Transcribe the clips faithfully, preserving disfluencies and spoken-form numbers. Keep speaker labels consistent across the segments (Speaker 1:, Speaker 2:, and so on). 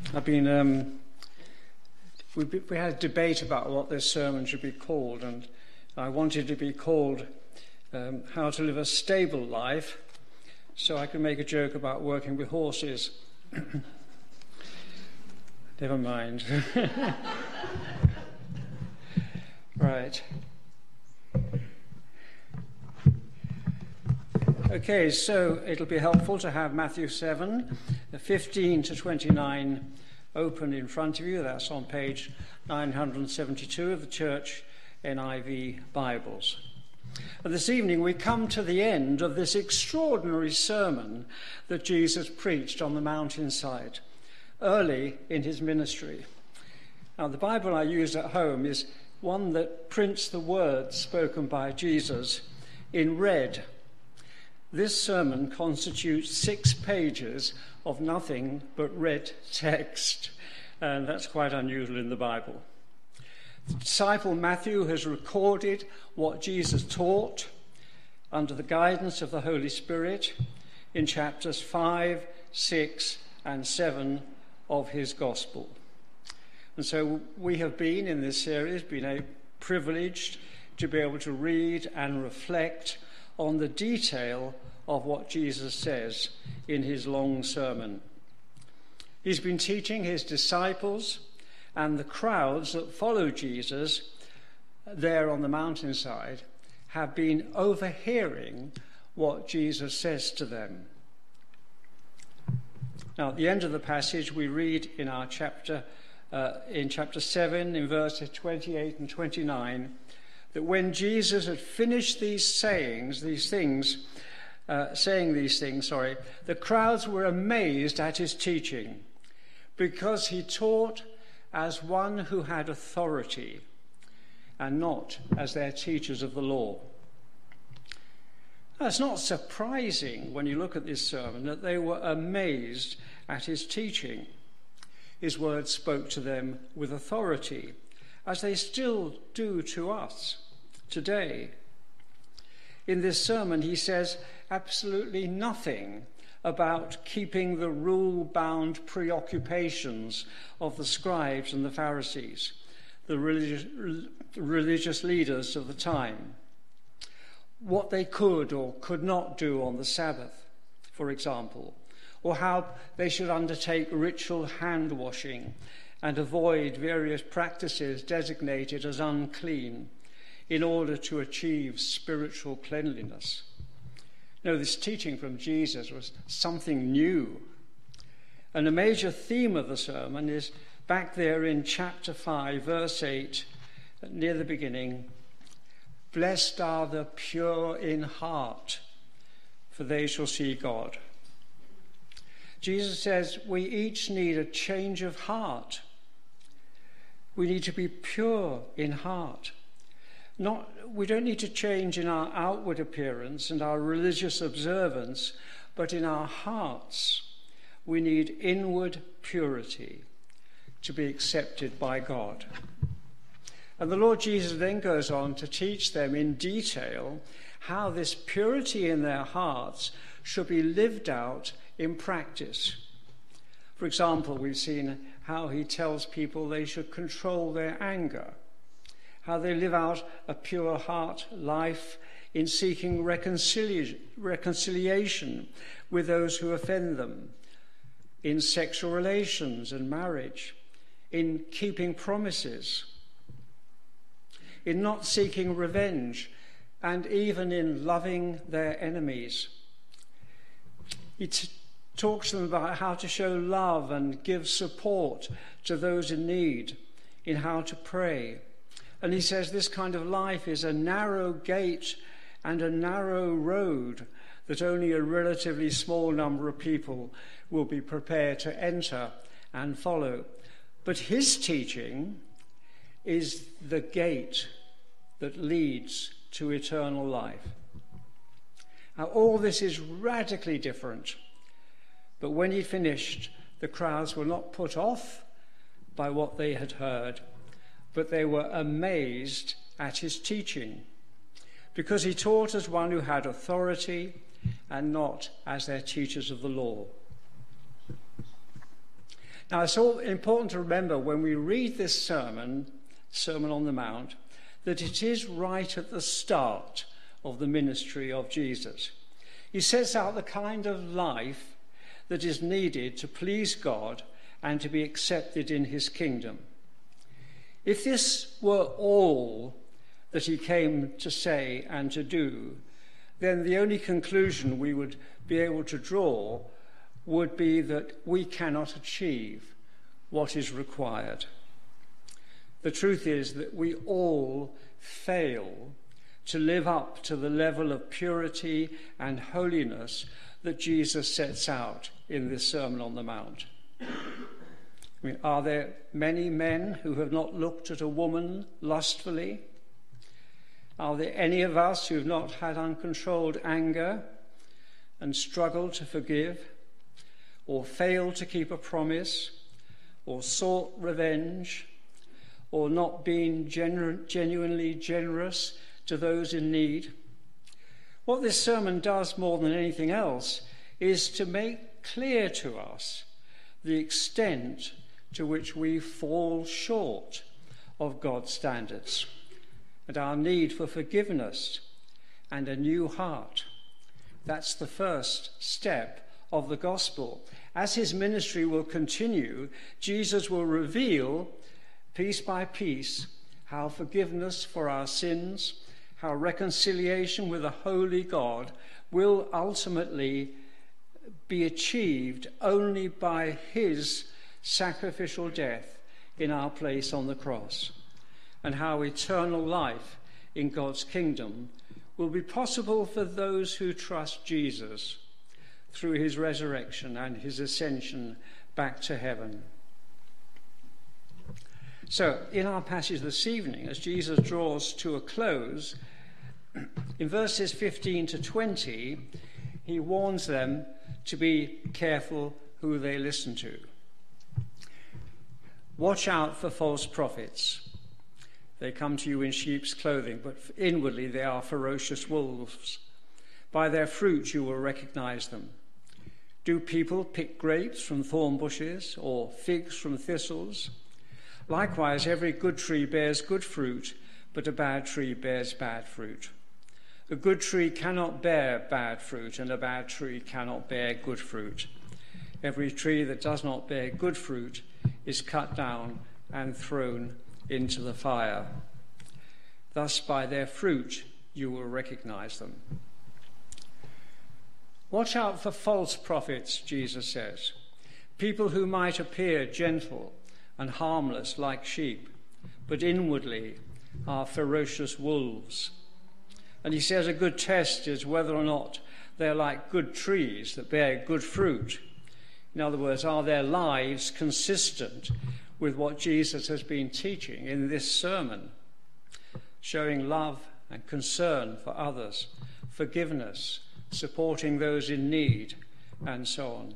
Speaker 1: I've been, um, we, we had a debate about what this sermon should be called, and I wanted to be called um, How to Live a Stable Life, so I could make a joke about working with horses. Never mind. Right. Okay, so it'll be helpful to have Matthew seven, fifteen to twenty-nine open in front of you. That's on page nine hundred seventy-two of the Church N I V Bibles. And this evening we come to the end of this extraordinary sermon that Jesus preached on the mountainside early in his ministry. Now, the Bible I use at home is one that prints the words spoken by Jesus in red. This sermon constitutes six pages of nothing but red text, and that's quite unusual in the Bible. The disciple Matthew has recorded what Jesus taught under the guidance of the Holy Spirit in chapters five, six, and seven of his Gospel. And so we have been, in this series, been a privileged to be able to read and reflect on the detail of what Jesus says in his long sermon. He's been teaching his disciples and the crowds that follow Jesus there on the mountainside have been overhearing what Jesus says to them. Now, at the end of the passage, we read in our chapter, uh, in chapter seven, in verses twenty-eight and twenty-nine, that when Jesus had finished these sayings, these things, uh, saying these things, sorry, the crowds were amazed at his teaching, because he taught as one who had authority, and not as their teachers of the law. Now, it's not surprising when you look at this sermon that they were amazed at his teaching. His words spoke to them with authority, as they still do to us today. In this sermon, he says absolutely nothing about keeping the rule-bound preoccupations of the scribes and the Pharisees, the religious, religious leaders of the time, what they could or could not do on the Sabbath, for example, or how they should undertake ritual hand-washing and avoid various practices designated as unclean in order to achieve spiritual cleanliness. No, this teaching from Jesus was something new. And a major theme of the sermon is back there in chapter five, verse eight, near the beginning. Blessed are the pure in heart, for they shall see God. Jesus says we each need a change of heart. We need to be pure in heart. Not, we don't need to change in our outward appearance and our religious observance, but in our hearts. We need inward purity to be accepted by God. And the Lord Jesus then goes on to teach them in detail how this purity in their hearts should be lived out in practice. For example, we've seen how he tells people they should control their anger, how they live out a pure heart life in seeking reconcilia- reconciliation with those who offend them, in sexual relations and marriage, in keeping promises, in not seeking revenge, and even in loving their enemies. He t- talks to them about how to show love and give support to those in need, in how to pray. And he says this kind of life is a narrow gate and a narrow road that only a relatively small number of people will be prepared to enter and follow. But his teaching is the gate that leads to eternal life. Now, all this is radically different. But when he finished, the crowds were not put off by what they had heard, but they were amazed at his teaching, because he taught as one who had authority and not as their teachers of the law. Now, it's all important to remember when we read this sermon, Sermon on the Mount, that it is right at the start of the ministry of Jesus. He sets out the kind of life that is needed to please God and to be accepted in his kingdom. If this were all that he came to say and to do, then the only conclusion we would be able to draw would be that we cannot achieve what is required. The truth is that we all fail to live up to the level of purity and holiness that Jesus sets out in this Sermon on the Mount. I mean, are there many men who have not looked at a woman lustfully? Are there any of us who have not had uncontrolled anger and struggled to forgive, or failed to keep a promise, or sought revenge, or not been genu- genuinely generous to those in need? What this sermon does more than anything else is to make clear to us the extent to which we fall short of God's standards and our need for forgiveness and a new heart. That's the first step of the gospel. As his ministry will continue, Jesus will reveal piece by piece how forgiveness for our sins, how reconciliation with a holy God will ultimately be achieved only by his sacrificial death in our place on the cross, and how eternal life in God's kingdom will be possible for those who trust Jesus through his resurrection and his ascension back to heaven. So, in our passage this evening, as Jesus draws to a close, in verses fifteen to twenty, he warns them to be careful who they listen to. Watch out for false prophets. They come to you in sheep's clothing, but inwardly they are ferocious wolves. By their fruit you will recognize them. Do people pick grapes from thorn bushes or figs from thistles? Likewise, every good tree bears good fruit, but a bad tree bears bad fruit. A good tree cannot bear bad fruit, and a bad tree cannot bear good fruit. Every tree that does not bear good fruit is cut down and thrown into the fire. Thus, by their fruit, you will recognize them. Watch out for false prophets, Jesus says. People who might appear gentle and harmless like sheep, but inwardly are ferocious wolves. And he says a good test is whether or not they're like good trees that bear good fruit. In other words, are their lives consistent with what Jesus has been teaching in this sermon, showing love and concern for others, forgiveness, supporting those in need, and so on.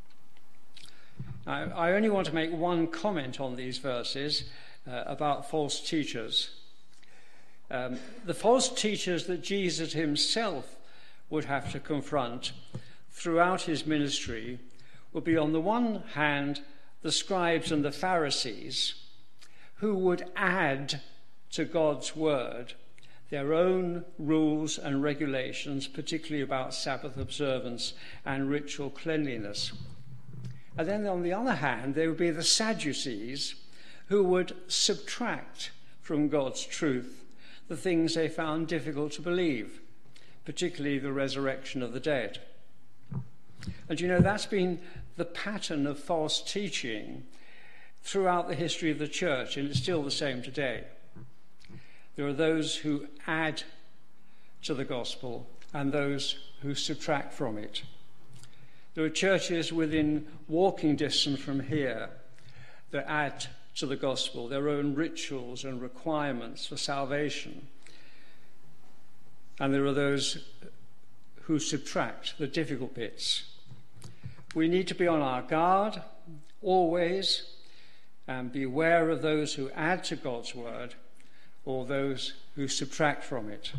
Speaker 1: Now, I only want to make one comment on these verses uh, about false teachers. Um, the false teachers that Jesus himself would have to confront throughout his ministry would be, on the one hand, the scribes and the Pharisees, who would add to God's word their own rules and regulations, particularly about Sabbath observance and ritual cleanliness. And then on the other hand, there would be the Sadducees, who would subtract from God's truth the things they found difficult to believe, particularly the resurrection of the dead. And you know, that's been the pattern of false teaching throughout the history of the church, and it's still the same today. There are those who add to the gospel and those who subtract from it. There are churches within walking distance from here that add to the gospel their own rituals and requirements for salvation. And there are those who subtract the difficult bits. We need to be on our guard always and beware of those who add to God's word or those who subtract from it.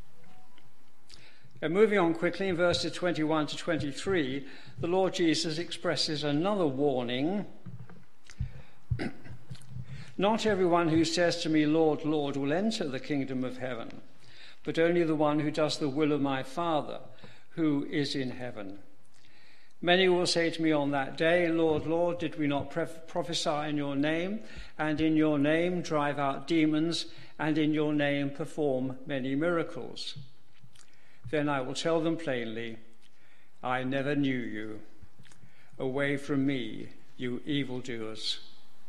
Speaker 1: And moving on quickly, in verses twenty-one to twenty-three, the Lord Jesus expresses another warning Not everyone who says to me, Lord, Lord, will enter the kingdom of heaven, but only the one who does the will of my Father who is in heaven. Many will say to me on that day, Lord, Lord, did we not prophesy in your name, and in your name drive out demons, and in your name perform many miracles? Then I will tell them plainly, I never knew you. Away from me, you evildoers.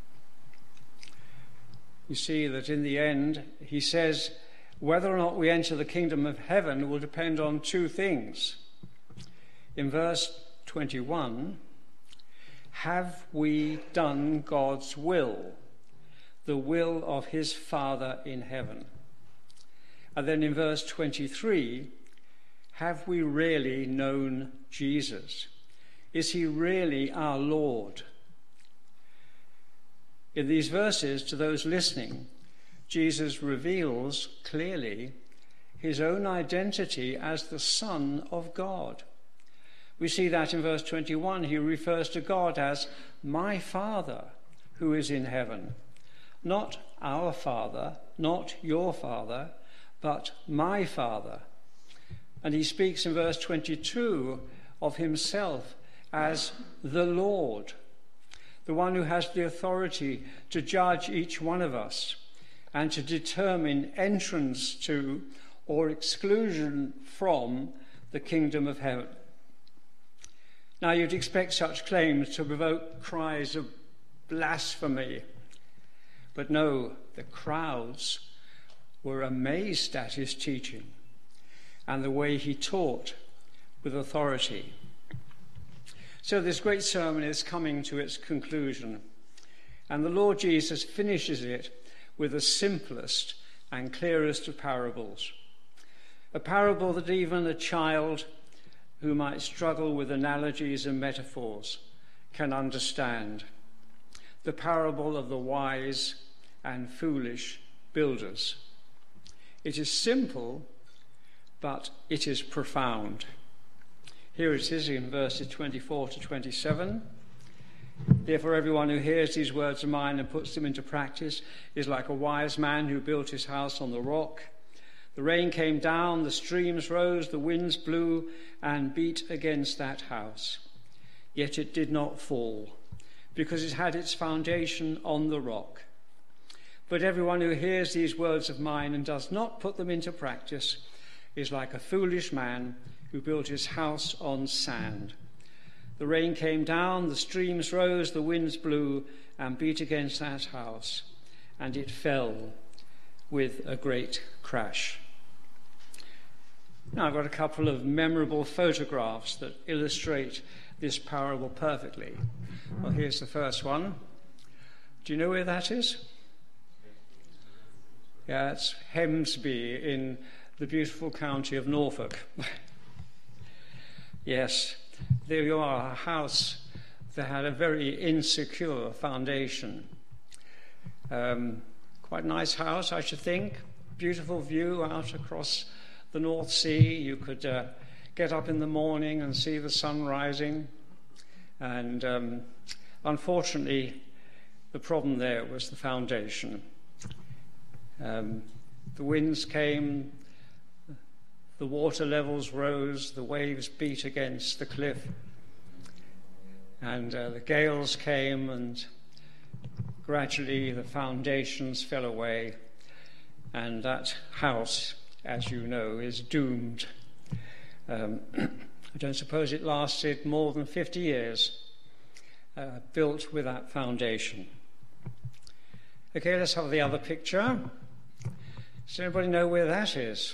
Speaker 1: You see that in the end, he says, whether or not we enter the kingdom of heaven will depend on two things. In verse twenty-one, have we done God's will, the will of his Father in heaven? And then in verse twenty-three, have we really known Jesus? Is he really our Lord? In these verses, to those listening, Jesus reveals clearly his own identity as the Son of God. We see that in verse twenty-one, he refers to God as my Father who is in heaven. Not our Father, not your Father, but my Father. And he speaks in verse twenty-two of himself as the Lord, the one who has the authority to judge each one of us and to determine entrance to or exclusion from the kingdom of heaven. Now, you'd expect such claims to provoke cries of blasphemy, but no, the crowds were amazed at his teaching and the way he taught with authority. So this great sermon is coming to its conclusion, and the Lord Jesus finishes it with the simplest and clearest of parables, a parable that even a child who might struggle with analogies and metaphors can understand, the parable of the wise and foolish builders. It is simple, but it is profound. Here it is in verses twenty-four to twenty-seven. Therefore, everyone who hears these words of mine and puts them into practice is like a wise man who built his house on the rock. The rain came down, the streams rose, the winds blew and beat against that house. Yet it did not fall, because it had its foundation on the rock. But everyone who hears these words of mine and does not put them into practice is like a foolish man who built his house on sand. The rain came down, the streams rose, the winds blew and beat against that house, and it fell with a great crash. Now, I've got a couple of memorable photographs that illustrate this parable perfectly. Well, here's the first one. Do you know where that is? Yeah, it's Hemsby in the beautiful county of Norfolk. Yes, there you are, a house that had a very insecure foundation. Um, quite a nice house, I should think. Beautiful view out across the North Sea. You could uh, get up in the morning and see the sun rising. And um, unfortunately, the problem there was the foundation. Um, the winds came, the water levels rose, the waves beat against the cliff, and uh, the gales came, and gradually the foundations fell away, and that house, as you know, is doomed. Um, I don't suppose it lasted more than fifty years, uh, built with that foundation. Okay, let's have the other picture. Does anybody know where that is?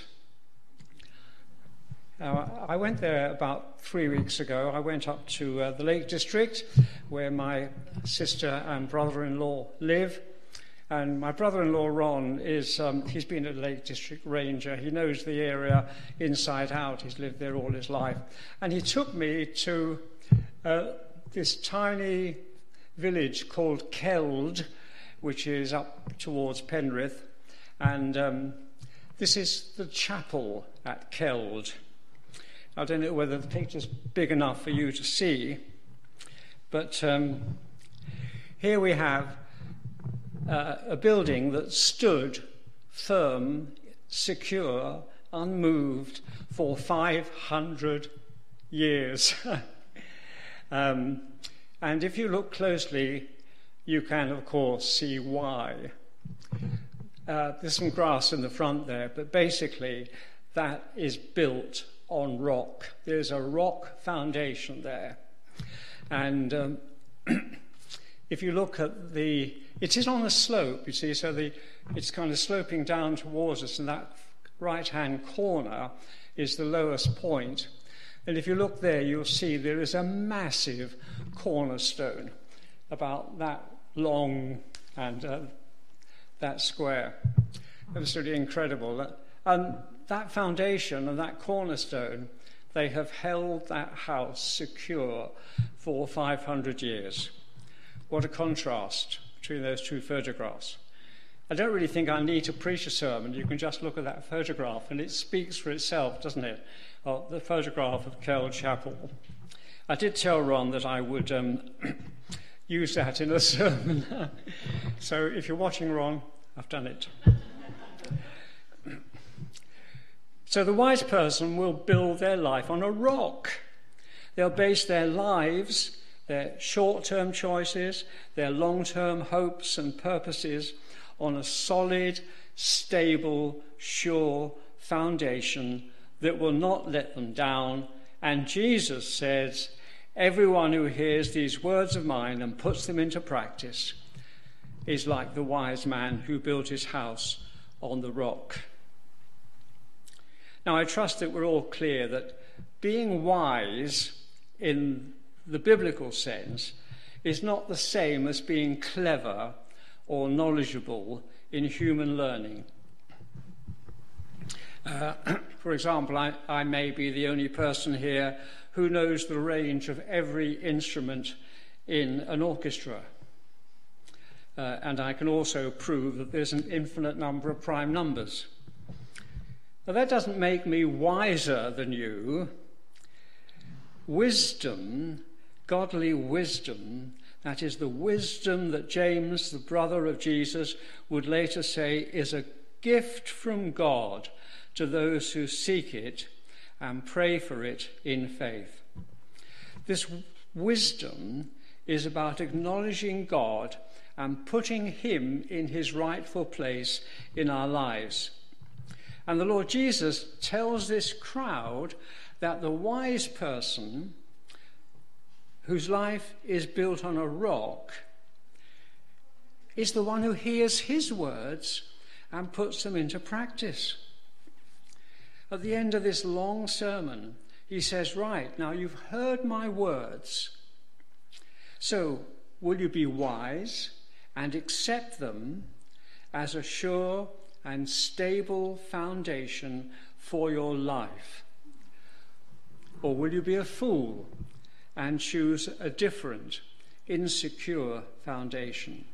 Speaker 1: Now, I went there about three weeks ago. I went up to uh, the Lake District, where my sister and brother-in-law live. And my brother-in-law, Ron, is um, he's been a Lake District ranger. He knows the area inside out. He's lived there all his life. And he took me to uh, this tiny village called Keld, which is up towards Penrith. And um, this is the chapel at Keld. I don't know whether the picture's big enough for you to see, but um, here we have uh, a building that stood firm, secure, unmoved for five hundred years. um, and if you look closely, you can, of course, see why. Uh, there's some grass in the front there, but basically that is built on rock. There's a rock foundation there. And um, if you look at the, it is on a slope, you see, so the it's kind of sloping down towards us, and that right-hand corner is the lowest point. And if you look there, you'll see there is a massive cornerstone, about that long and uh, that square. Absolutely incredible. And that foundation and that cornerstone, they have held that house secure for five hundred years. What a contrast between those two photographs. I don't really think I need to preach a sermon. You can just look at that photograph and it speaks for itself, doesn't it? Well, the photograph of Kell Chapel. I did tell Ron that I would um, use that in a sermon. So if you're watching, Ron, I've done it. So the wise person will build their life on a rock. They'll base their lives, their short-term choices, their long-term hopes and purposes on a solid, stable, sure foundation that will not let them down. And Jesus says, everyone who hears these words of mine and puts them into practice is like the wise man who built his house on the rock. Now, I trust that we're all clear that being wise in the biblical sense is not the same as being clever or knowledgeable in human learning. Uh, for example, I, I may be the only person here who knows the range of every instrument in an orchestra. Uh, and I can also prove that there's an infinite number of prime numbers. Now, that doesn't make me wiser than you. Wisdom, godly wisdom, that is the wisdom that James, the brother of Jesus, would later say is a gift from God to those who seek it and pray for it in faith. This wisdom is about acknowledging God and putting him in his rightful place in our lives. And the Lord Jesus tells this crowd that the wise person whose life is built on a rock is the one who hears his words and puts them into practice. At the end of this long sermon, he says, right, now you've heard my words. So will you be wise and accept them as a sure and stable foundation for your life? Or will you be a fool and choose a different, insecure foundation?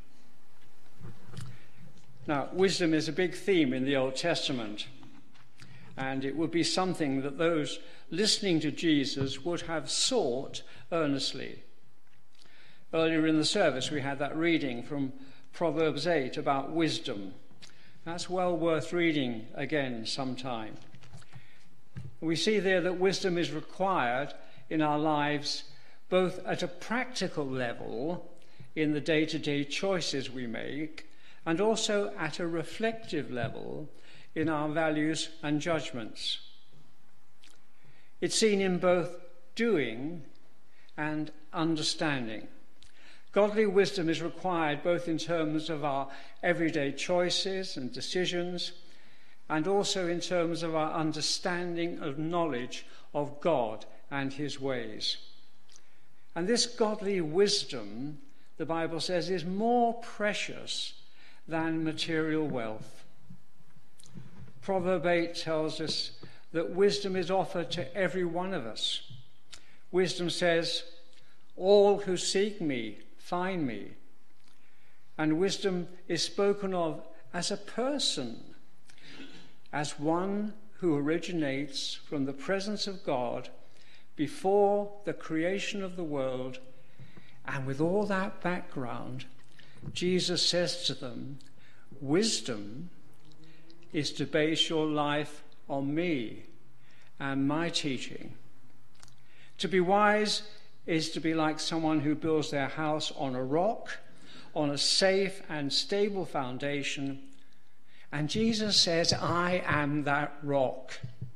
Speaker 1: Now, wisdom is a big theme in the Old Testament, and it would be something that those listening to Jesus would have sought earnestly. Earlier in the service, we had that reading from Proverbs eight about wisdom. That's well worth reading again sometime. We see there that wisdom is required in our lives both at a practical level in the day-to-day choices we make, and also at a reflective level in our values and judgments. It's seen in both doing and understanding. Godly wisdom is required both in terms of our everyday choices and decisions, and also in terms of our understanding of knowledge of God and his ways. And this godly wisdom, the Bible says, is more precious than material wealth. Proverb eight tells us that wisdom is offered to every one of us. Wisdom says, all who seek me find me. And wisdom is spoken of as a person, as one who originates from the presence of God before the creation of the world, and with all that background, Jesus says to them, wisdom is to base your life on me and my teaching. To be wise is to be like someone who builds their house on a rock, on a safe and stable foundation. And Jesus says, I am that rock.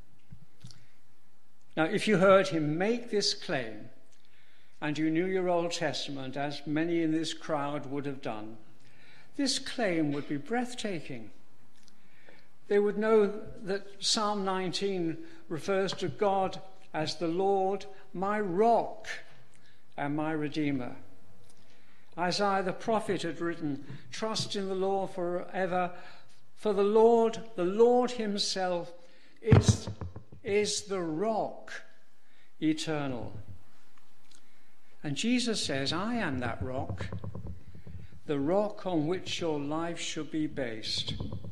Speaker 1: Now, if you heard him make this claim, and you knew your Old Testament, as many in this crowd would have done, this claim would be breathtaking. They would know that Psalm nineteen refers to God as the Lord, my rock and my Redeemer. Isaiah the prophet had written, trust in the Lord forever, for the Lord, the Lord himself is, is the rock eternal. And Jesus says, I am that rock, the rock on which your life should be based.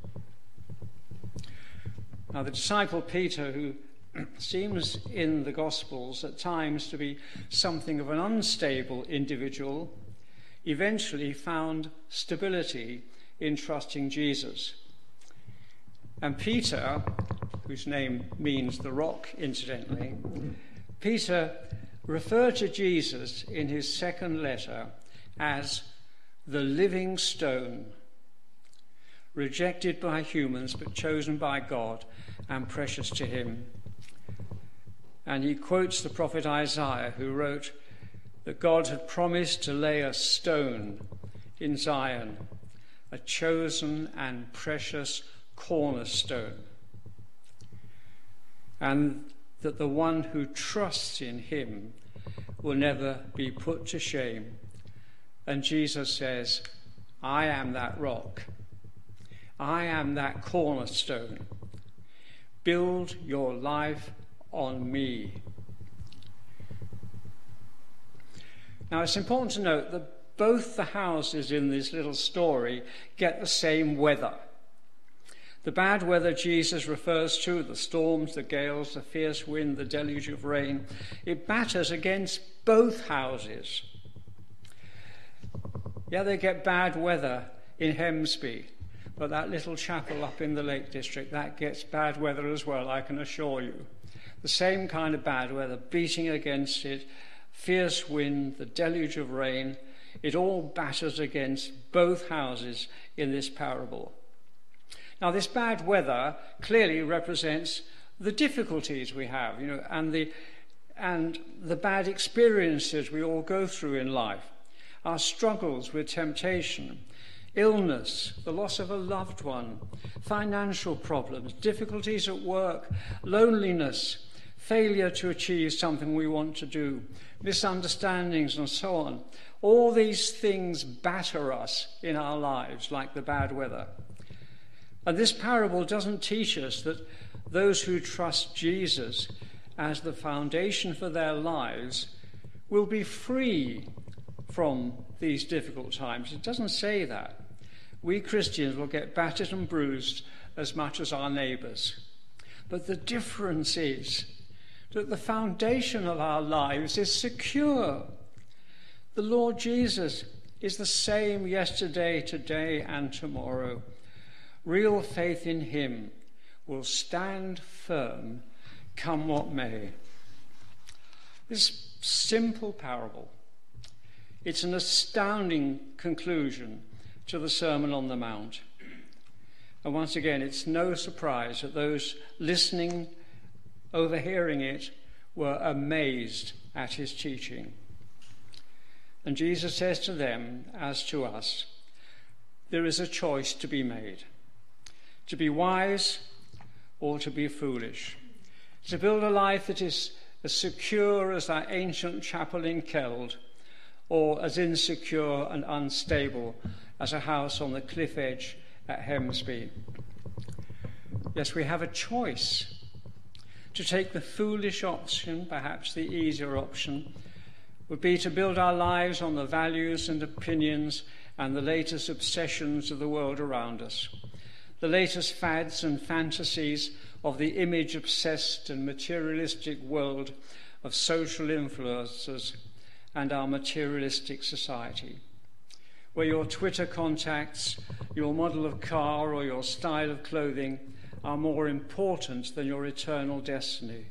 Speaker 1: Now, the disciple Peter, who seems in the Gospels at times to be something of an unstable individual, eventually found stability in trusting Jesus. And Peter, whose name means the rock, incidentally, Peter referred to Jesus in his second letter as the living stone, rejected by humans but chosen by God and precious to him. And he quotes the prophet Isaiah, who wrote that God had promised to lay a stone in Zion, a chosen and precious cornerstone, and that the one who trusts in him will never be put to shame. And Jesus says, I am that rock. I am that cornerstone. Build your life on me. Now, it's important to note that both the houses in this little story get the same weather. The bad weather Jesus refers to, the storms, the gales, the fierce wind, the deluge of rain, it batters against both houses. Yeah, they get bad weather in Hemsby, but that little chapel up in the Lake District, that gets bad weather as well, I can assure you. The same kind of bad weather beating against it, fierce wind, the deluge of rain, it all batters against both houses in this parable. Now, this bad weather clearly represents the difficulties we have, you know, and the and the bad experiences we all go through in life, our struggles with temptation, illness, the loss of a loved one, financial problems, difficulties at work, loneliness, failure to achieve something we want to do, misunderstandings, and so on. All these things batter us in our lives like the bad weather. And this parable doesn't teach us that those who trust Jesus as the foundation for their lives will be free from these difficult times. It doesn't say that. We Christians will get battered and bruised as much as our neighbours. But the difference is that the foundation of our lives is secure. The Lord Jesus is the same yesterday, today, and tomorrow. Real faith in him will stand firm, come what may. This simple parable, it's an astounding conclusion to the Sermon on the Mount. And once again, it's no surprise that those listening, overhearing it, were amazed at his teaching. And Jesus says to them, as to us, there is a choice to be made. To be wise or to be foolish. To build a life that is as secure as that ancient chapel in Keld, or as insecure and unstable as a house on the cliff edge at Hemsby. Yes, we have a choice to take the foolish option, perhaps the easier option, would be to build our lives on the values and opinions and the latest obsessions of the world around us, the latest fads and fantasies of the image-obsessed and materialistic world of social influencers and our materialistic society. where your Twitter contacts, your model of car, or your style of clothing are more important than your eternal destiny.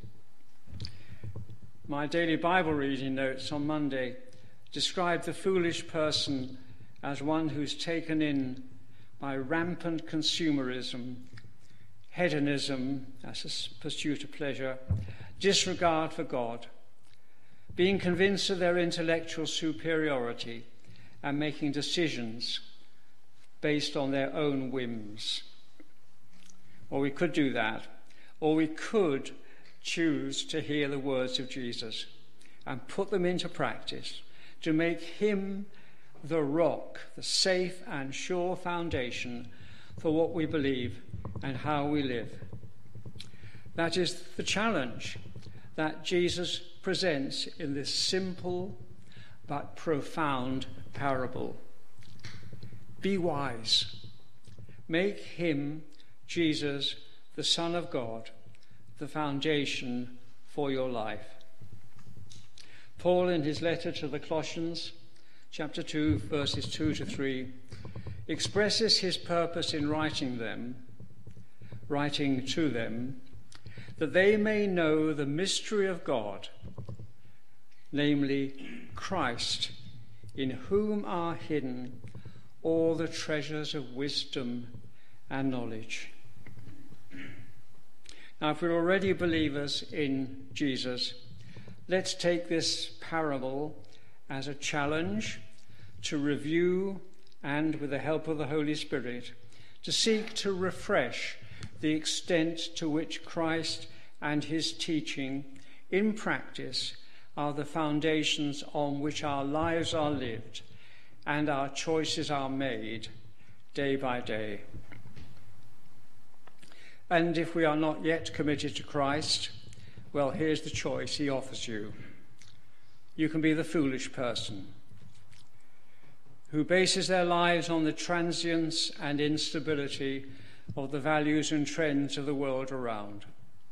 Speaker 1: My daily Bible reading notes on Monday describe the foolish person as one who's taken in by rampant consumerism, hedonism as a pursuit of pleasure, disregard for God, being convinced of their intellectual superiority and making decisions based on their own whims. Or we could do that, or we could choose to hear the words of Jesus and put them into practice to make him the rock, the safe and sure foundation for what we believe and how we live. That is the challenge that Jesus presents in this simple but profound parable. Be wise. Make him, Jesus, the Son of God, the foundation for your life. Paul, in his letter to the Colossians, chapter two, verses two to three, expresses his purpose in writing them, writing to them, that they may know the mystery of God, namely Christ, in whom are hidden all the treasures of wisdom and knowledge. Now, if we're already believers in Jesus, let's take this parable as a challenge to review and, with the help of the Holy Spirit, to seek to refresh the extent to which Christ and his teaching in practice are the foundations on which our lives are lived and our choices are made day by day. And if we are not yet committed to Christ, well, here's the choice he offers you. You can be the foolish person who bases their lives on the transience and instability of the values and trends of the world around.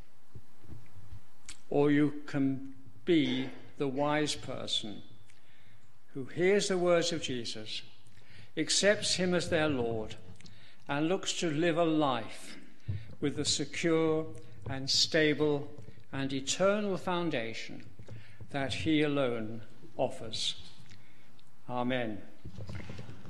Speaker 1: Or you can be the wise person who hears the words of Jesus, accepts him as their Lord, and looks to live a life with the secure and stable and eternal foundation that he alone offers. Amen.